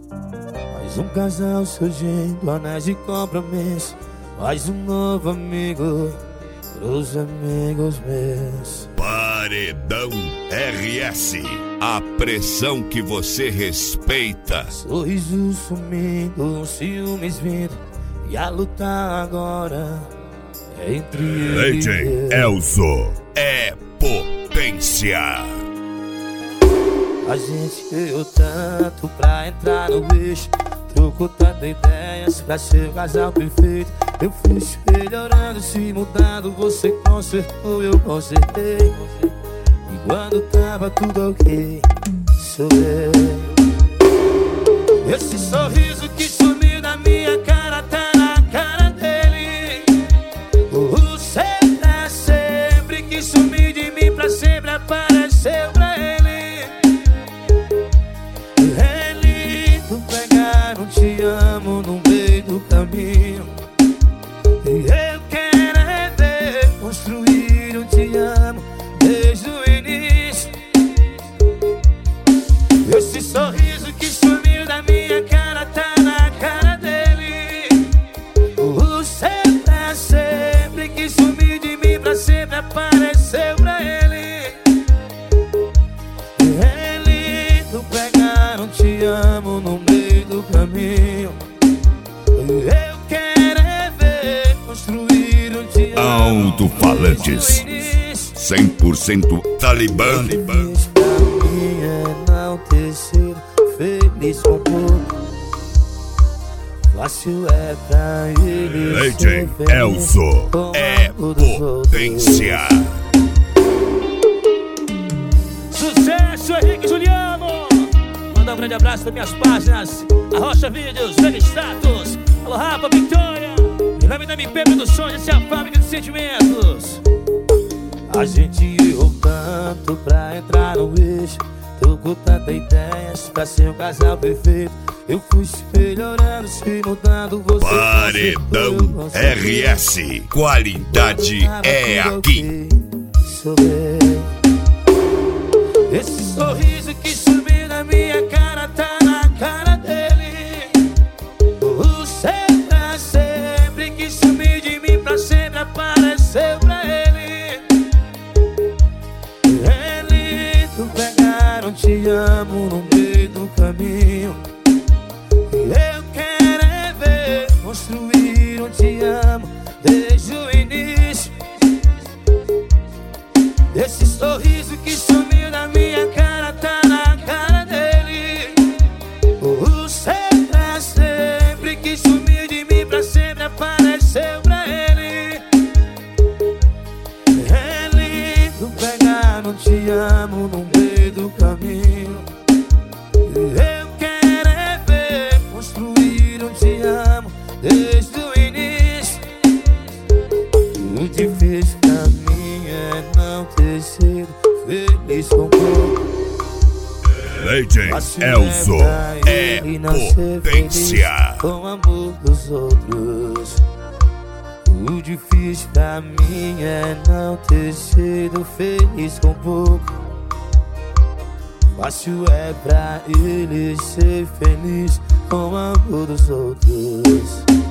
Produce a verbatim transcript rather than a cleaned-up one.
Mais um casal surgindo, anéis de compromisso. Mais um novo amigo pros amigos meus. Paredão R S, a pressão que você respeita. Sorriso sumindo, ciúmes vindo, e a luta agora é entre ele D J Elzo é potência. A gente ganhou tanto pra entrar no bicho, trocou tantas ideias pra ser o casal perfeito. Eu fui se melhorando, se mudando, você consertou, eu consertei. E quando tava tudo ok, sou eu. Esse sorriso que sumiu da minha cara tá na cara dele. O ser pra sempre que sumiu de mim pra sempre apareceu pra ele. É lindo pegar um te amo no meio do caminho. Eu quero é ver construir um te amo desde o início. Esse sorriso que sumiu da minha cara tá na cara dele. O ser pra sempre que sumiu de mim pra sempre apareceu pra ele. É lindo pegar um te amo no meio do caminho. Eu quero é ver construir um te amo. Alto-falantes cem por cento Talibã. Feliz pra mim é não ter sido feliz com pouco. Fácil é pra ele D J ser feliz Elzo com é algo dos potência. Sucesso, Henrique Juliano. Mandar um grande abraço das minhas páginas Arrocha Vídeos, Vega Status. Alô Rafa, Victoria. Em nome da M P Produções, essa é a fábrica de sentimentos. A gente errou tanto pra entrar no eixo, trocou tantas ideias pra ser um casal perfeito. Eu fui se melhorando, se mudando, você Paredão R S, qualidade é aqui. Sou eu. Esse sorriso que sumiu da minha cara tá na cara dele. O ser pra sempre que sumiu de mim pra sempre apareceu pra ele. É lindo pegar um te amo no meio do caminho. Eu quero é ver construir um te amo desde o início. Esse sorriso que sumiu da minha cara tá na cara dele. O ser pra sempre que sumiu de mim pra sempre apareceu pra ele. É lindo pegar um te amo no meio do caminho. Eu quero é ver construir um te amo desde o início. O difícil pra mim é não ter sido feliz com pouco. D J Elzo é potência. Com o amor dos outros. O difícil pra mim é não ter sido feliz com pouco. Fácil é pra ele ser feliz com o amor dos outros.